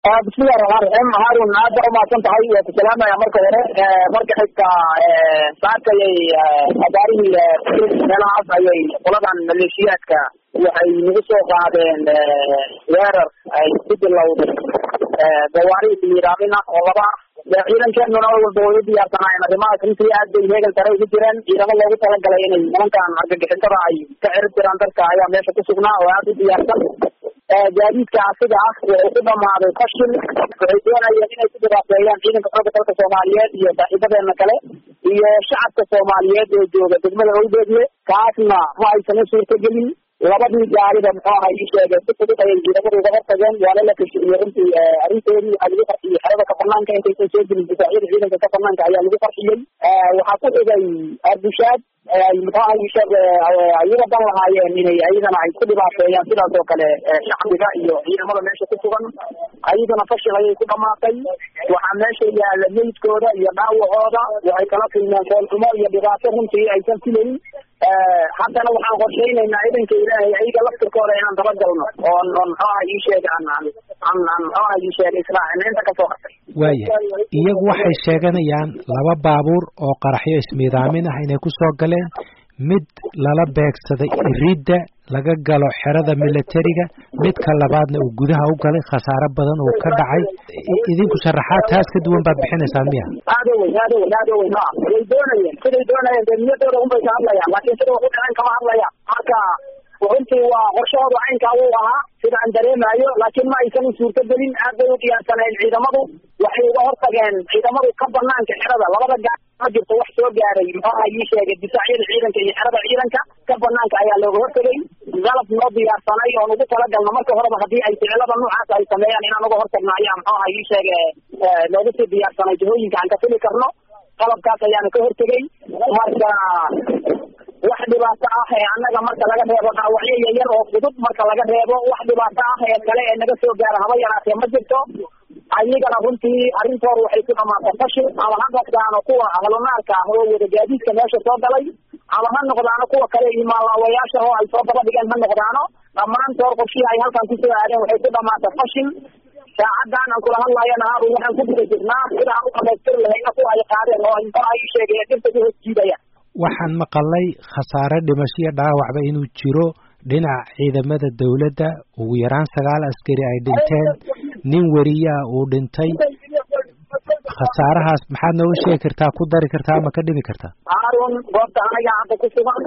بسم الله الرحمن الرحيم. هارون هذا ما كنت حي السلام يا مركز مركز حتى ساعتي أداري أنا عصي قلنا ماليشيات كا وحي نقصوا قاعدين ويرر يسد اللود دواري في رابنا والله إذا كان من أول دولة يا سماع ما كنت في عاد هيك الترى يجرن إذا ما لو تلقى لين من كان أرجع حتى رأي تعرف ترى كايا ما شو تسمعنا وهذا بيحصل جديد كعصير وقدم مع القشن وعندنا يجينا كده بيان إن كفرة الصوماليات يتحدث المكلا هي شعب الصوماليات جو تجمل الأولاد كاسنا هو يسمى سورة الجلي وبعدين جاري بمحاها يشيء تكتب تيجي جدا وغير تجان ولا لك يوم في أريتوري أجل في حرب كفرمان كان تيجي من بتاعير جدا كفرمان كأي اللي بفرحين وحقول إذا أربشاد المحاها يشيء أيوة بالله هاي من أيضا عايز كل بعض يعني كده توكل شعب جاي هي مرة ماشي تكون أيضا نفش هاي كده ما تي وحماشي يا لميت كورة يا باو هذا وهي كلام في الناس والأمور يبغاتهم في أي تمثيل حتى لو حنقشين إن أيضا كده أيضا لفت الكورة يعني تبدلنا on هاي يشيء عن هاي يشيء إسراء إن أنت كفوق waaye iyagu waxay sheeganayaan laba baabuur oo qaraxyo ismiidaamin ah inay ku soo galeen mid lala beegsaday ridda laga galo xerada militariga midka labaadna uu gudaha u galay khasaare badan oo ka dhacay idinku sharaxaad taas ka duwan baad bixinaysaan miya hada way ma way doonayeen niyadooda un bay ka hadlayaan laakiin sida ugu dhacan kama hadlayaan marka runtii waa qorshahooda caynka uu ahaa sida aan dareemayo laakiin ma aysan suurtagelin aad bay u diyaarsaneen ciidamadu waxay uga hortageen ciidamadu ka banaanka xerada labada gaar ma jirto wax soo gaaray maxaa ii sheegay difaacyada ciidanka iyo xerada ciidanka ka banaanka ayaa looga hortagay qalab noo diyaarsanay oo ugu talagalna marka horeba haddii ay ficilada noocaas ay sameeyaan inaan uga hortagno ayaa maxaa ii sheegay looga sii diyaarsanay jihooyinka aan ka fili karno qalabkaas ayaana ka hortagay marka wax dhibaato ah ee annaga marka laga reebo dhaawacyo yaryar oo fudud marka laga reebo wax dhibaato ah ee kale ee naga soo gaara haba yaraatee ma jirto ayagana runtii arrintooda waxay ku dhamaatay fashil ama ha noqdaano kuwa ahlunaarka ah oo wada gaadiidka meesha soo galay ama ha noqdaano kuwa kale imaalawayaasha oo ay soo daba dhigeen ha noqdaano dhammaantood qorshihii ay halkan kusoo aadeen waxay ku dhamaatay fashil saacadan aan kula hadlayana haarun waxaan ku guda jirnaa sida aan u dhamaystiri lahayna kuwa ay qaadeen oo inta ay sheegeen dhirta ku hoos jiidayaan waxaan maqalay khasaare dhimasho iyo dhaawacba inuu jiro dhinaca ciidamada dawladda ugu yaraan 9 askari ay dhinteen nin wariya uu dhintay khasaarahaas maxaad nooga sheegi kartaa ku dari kartaa ama ka dhimi kartaa haarun goobta aniga hadda ku sugan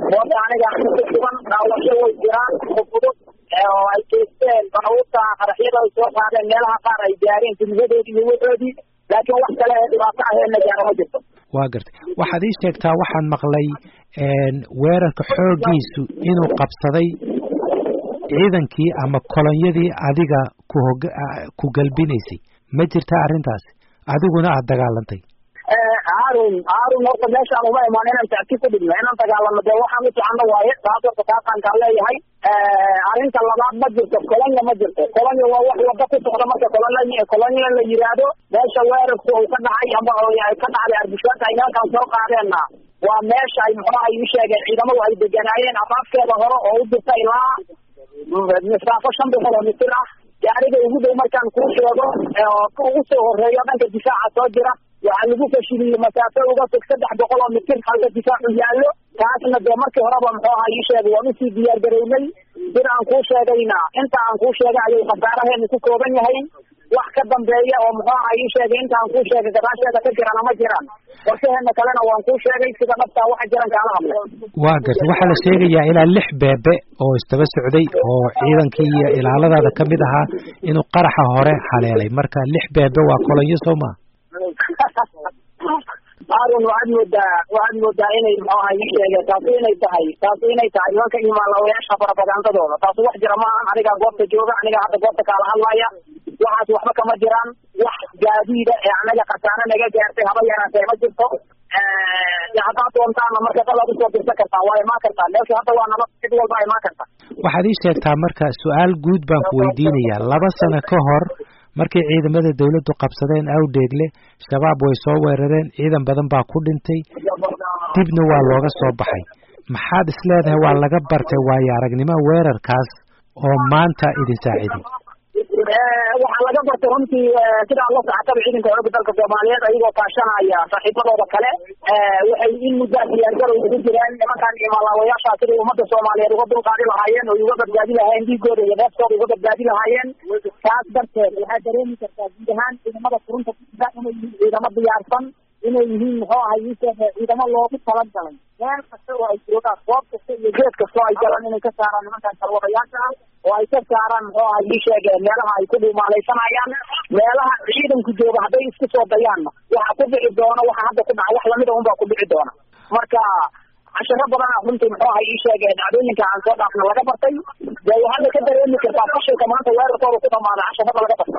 dhaawacyo way jiraan fudud oo ay jeesteen baabuurta qaraxyada ay soo qaadeen meelaha qaar ay gaareen timiyadoodii iyo waxoodii laakiin wax kale ee dhibaato ah ee la gaaro ma jirto waa gartay waxaad ii sheegtaa waxaan maqlay weerarka xooggiisu inuu qabsaday ciidankii ama kolonyadii adiga ku galbinaysay ma jirtaa arrintaasi adiguna aad dagaalantay haarun horta meeshaan uma imaan inaan tacti ku dhigno inaan dagaalano dee waxaan u soconno waaye taas horta taaqaankaan leeyahay arrinta labaad ma jirto kolonya ma jirto kolonya waa wax wada ku socda marka kolonya la yiraahdo meesha weerarku uu ka dhacay ama ay ka dhacday arbushaadka ay halkan soo qaadeenna waa meesha ay maxaa ay u sheegeen ciidamadu ay deganaayeen afaafkeeda hore oo u jirta ilaa masaafo 500 mitir ah gaariga ugu dhow markaan kuu sheego oo ugu soo horeeyo dhanka difaaca soo jira waxaa lagu fashiliyey masaafo uga fog 300 mitir halka difaacu yaallo taasna dee markii horeba muxuu ahaa ii sheegay waan usii diyaar garownay sida aan kuu sheegayna inta aan kuu sheegay ayuu khasaaraheenu ku kooban yahay wax ka dambeeya oo muxuu ahaa ii sheegay inta aan kuu sheegay gadaasheeda ka jirana ma jiraan qorshaheena kalena waan kuu sheegay sida dhabtaa waxa jiran kaala hadlay waa gartay waxaa la sheegayaa ilaa 6 beebe oo istaba socday oo ciidankii iyo ilaaladaada ka mid ahaa inuu qaraxa hore haleelay marka 6 beebe waa kolonyo soo maa haarun waxaad moodaa inay muxuu ahaa ii sheegeen taasi inay tahay nimanka imaalawayaasha farabagandadooda taasi wax jira ma ahan anigaa goobta jooga anigaa hadda goobta kaala hadlaya waxaas waxba kama jiraan wax gaadiida ee anaga khasaare naga gaartay haba yaraatee ma jirto haddaad doontaana marka dalaad usoo dirsan kartaa waa imaan kartaa meesha hadda waa nabad cid walba imaan karta waxaad ii sheegtaa marka su-aal guud baan ku weydiinayaa 2 sano ka hor markay ciidamada dawladdu qabsadeen awdheegle shabaab way soo weerareen ciidan badan baa ku dhintay dibna waa looga soo baxay maxaad isleedahay waa laga bartay waayo aragnimo weerarkaas oo maanta idin saaciday waxaa laga bartay runtii sidaa la socotaba ciidanka xoogga dalka Soomaaliyeed ayagoo kaashanaya saaxiibadooda kale waxay in muddo diyaargarow ugu jiraan nimankan imaalawayaasha sidii ummadda Soomaaliyeed uga dulqaadi lahaayeen oo uga badbaadi lahaayeen dhiigooda iyo neefkooda uga badbaadi lahaayeen taas darteed waxaa dareemi kartaa guud ahaan ciidamada furunta inay yihiin ciidamo diyaarsan inay yihiin muxuu ahay ciidamo loogu talagalay meel kasta oo ay joogaan goob kasta iyo geed kasta oo ay galaan inay ka saaraan nimankan salwadayaasha ah oo ay ka saaraan muxuu ahay meelaha ay ku dhuumaalaysanayaan meelaha ciidanku jooga hadday isku soo dayaanna waxa ku dhici doona waxa hadda ku dhaca wax lamida unbaa ku dhici doona marka casharo badan runtii muxuu ahay dhacdooyinka aan soo dhaafna laga bartay dee waxaad ka dareemi kartaa fashilka maanta weerarkooda ku dhamaada casharada laga bartay